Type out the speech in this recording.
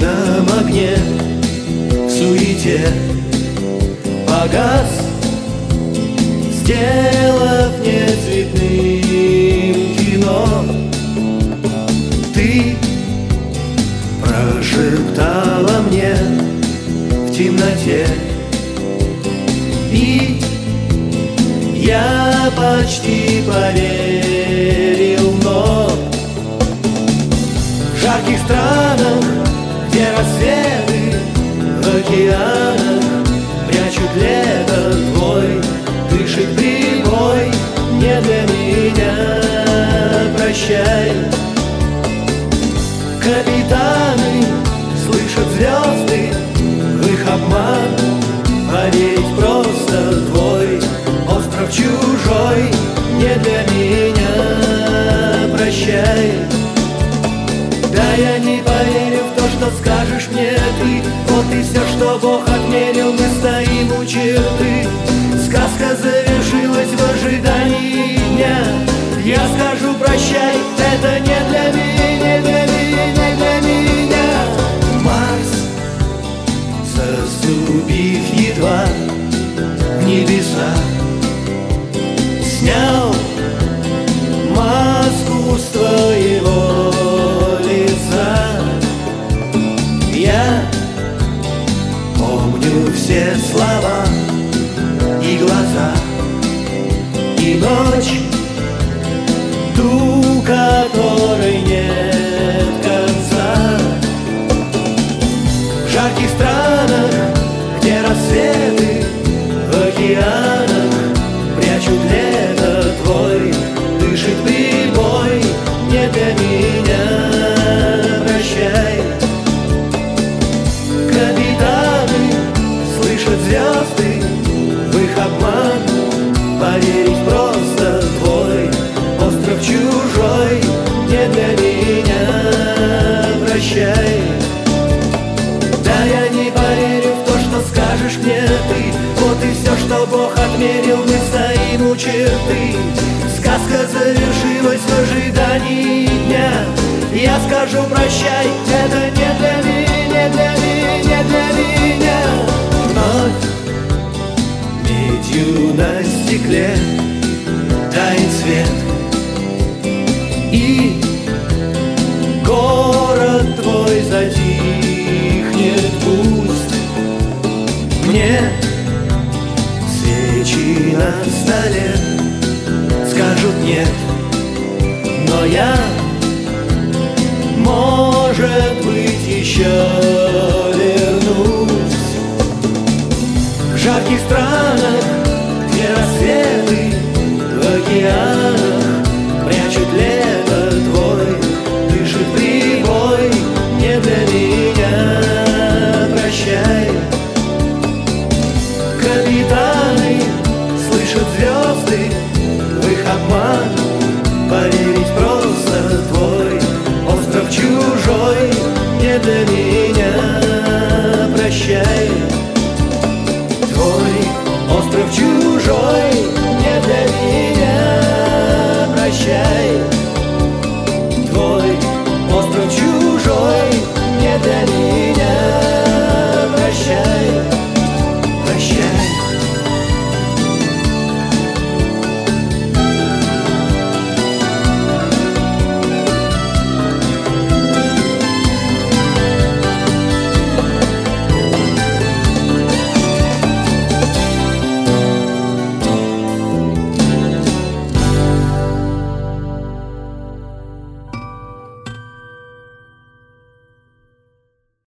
вечном огне, в суете погас, сделав нецветным кино. Ты прошептала мне в темноте, и я почти поверил, но в жарких странах, где рассветы в океанах прячут лето, твой дышит прибой, не для меня, прощай. Капитаны слышат звезды, в их обман поверить просто, твой остров чужой, не для меня, прощай. Да, я не поверю в то, что скажешь мне ты, вот и все, что Бог отмерил, мы стоим у черты. Сказка завершилась в ожидании дня, я скажу прощай, это не для меня, не для меня, не для меня. Марс, заступив едва в небеса, снял маску с твоего лица. Я помню все слова и глаза, и ночь, ту, которой нет конца. В жарких странах, где рассветы в океанах прячут лето, твой дышит прибой, не для меня, прощай. Капитаны слышат звезды, в их обман поверить просто, твой остров чужой, не для меня, прощай. Да, я не поверю в то, что скажешь мне ты, вот и все, что Бог отмерил, мы стоим у черты. Сказка завершилась в ожидании дня, я скажу прощай, это не для меня, не для меня, не для меня. Вновь медью на стекле тает свет, и город твой затихнет, пусть мне свечи на столе скажут нет, но я, может быть, еще вернусь. В жарких странах, где рассветы в океанах прячут лето, твой дышит прибой, не для меня, прощай. Капитаны слышат звезды, в их обман поверить просто.